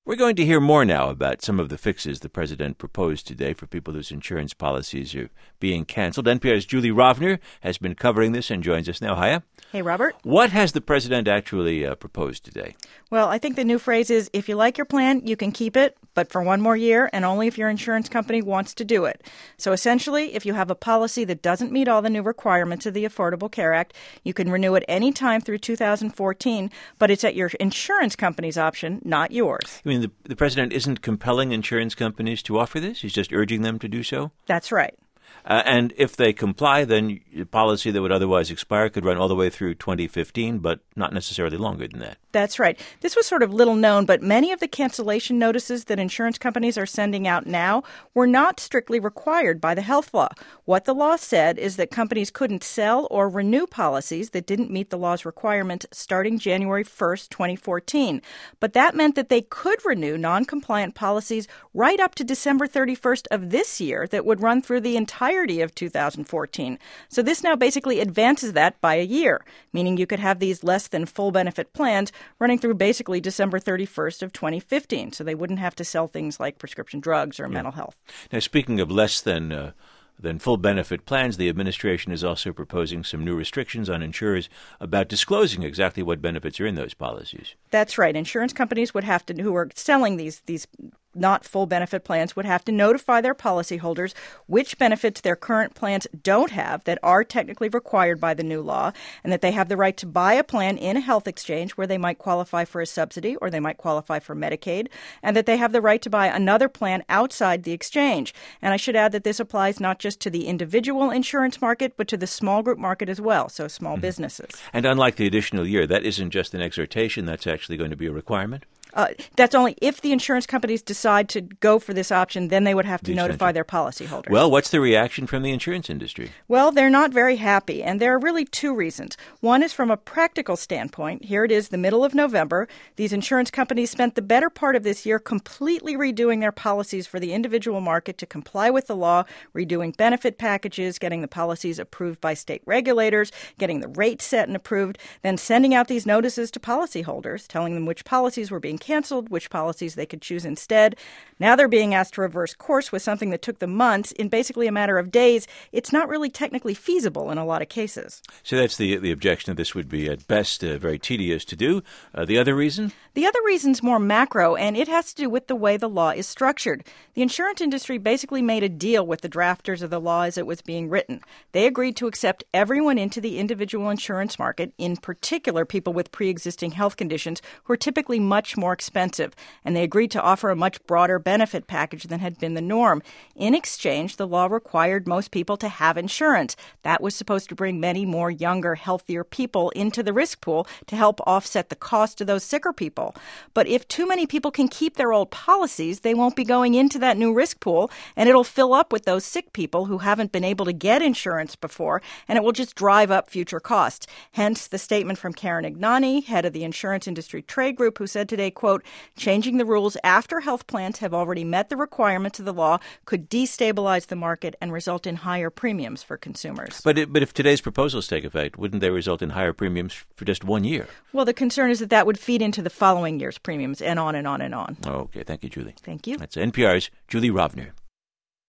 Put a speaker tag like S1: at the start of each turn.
S1: We're going to hear more now about some of the fixes the president proposed today for people whose insurance policies are being canceled. NPR's Julie Rovner has been covering this and joins us now. Hiya.
S2: Hey, Robert.
S1: What has the president actually proposed today?
S2: Well, I think the new phrase is, if you like your plan, you can keep it, but for one more year and only if your insurance company wants to do it. So essentially, if you have a policy that doesn't meet all the new requirements of the Affordable Care Act, you can renew it any time through 2014, but it's at your insurance company's option, not yours.
S1: I mean, the president isn't compelling insurance companies to offer this? He's just urging them to do so?
S2: That's right.
S1: And if they comply, then the policy that would otherwise expire could run all the way through 2015, but not necessarily longer than that.
S2: That's right. This was sort of little known, but many of the cancellation notices that insurance companies are sending out now were not strictly required by the health law. What the law said is that companies couldn't sell or renew policies that didn't meet the law's requirements starting January 1st, 2014. But that meant that they could renew non-compliant policies right up to December 31st of this year that would run through the entirety of 2014. So this now basically advances that by a year, meaning you could have these less than full benefit plans running through basically December 31st of 2015. So they wouldn't have to sell things like prescription drugs or mental health.
S1: Now, speaking of less than full benefit plans, the administration is also proposing some new restrictions on insurers about disclosing exactly what benefits are in those policies.
S2: That's right. Insurance companies would have to, who are selling these not full benefit plans, would have to notify their policyholders which benefits their current plans don't have that are technically required by the new law, and that they have the right to buy a plan in a health exchange where they might qualify for a subsidy or they might qualify for Medicaid, and that they have the right to buy another plan outside the exchange. And I should add that this applies not just to the individual insurance market, but to the small group market as well, so small businesses.
S1: And unlike the additional year, that isn't just an exhortation, that's actually going to be a requirement?
S2: That's only if the insurance companies decide to go for this option, then they would have to notify their policyholders.
S1: Well, what's the reaction from the insurance industry?
S2: Well, they're not very happy, and there are really two reasons. One is from a practical standpoint. Here it is, the middle of November. These insurance companies spent the better part of this year completely redoing their policies for the individual market to comply with the law, redoing benefit packages, getting the policies approved by state regulators, getting the rates set and approved, then sending out these notices to policyholders, telling them which policies were being canceled, which policies they could choose instead. Now they're being asked to reverse course with something that took them months in basically a matter of days. It's not really technically feasible in a lot of cases.
S1: So that's the objection that this would be at best very tedious to do. The other reason?
S2: The other reason's more macro, and it has to do with the way the law is structured. The insurance industry basically made a deal with the drafters of the law as it was being written. They agreed to accept everyone into the individual insurance market, in particular people with pre-existing health conditions who are typically much more expensive, and they agreed to offer a much broader benefit package than had been the norm. In exchange, the law required most people to have insurance. That was supposed to bring many more younger, healthier people into the risk pool to help offset the cost of those sicker people. But if too many people can keep their old policies, they won't be going into that new risk pool, and it'll fill up with those sick people who haven't been able to get insurance before, and it will just drive up future costs. Hence the statement from Karen Ignani, head of the Insurance Industry Trade Group, who said today, quote, changing the rules after health plans have already met the requirements of the law could destabilize the market and result in higher premiums for consumers.
S1: But if today's proposals take effect, wouldn't they result in higher premiums for just 1 year?
S2: Well, the concern is that would feed into the following year's premiums and on and on and on.
S1: Okay. Thank you, Julie.
S2: Thank you.
S1: That's NPR's Julie Rovner.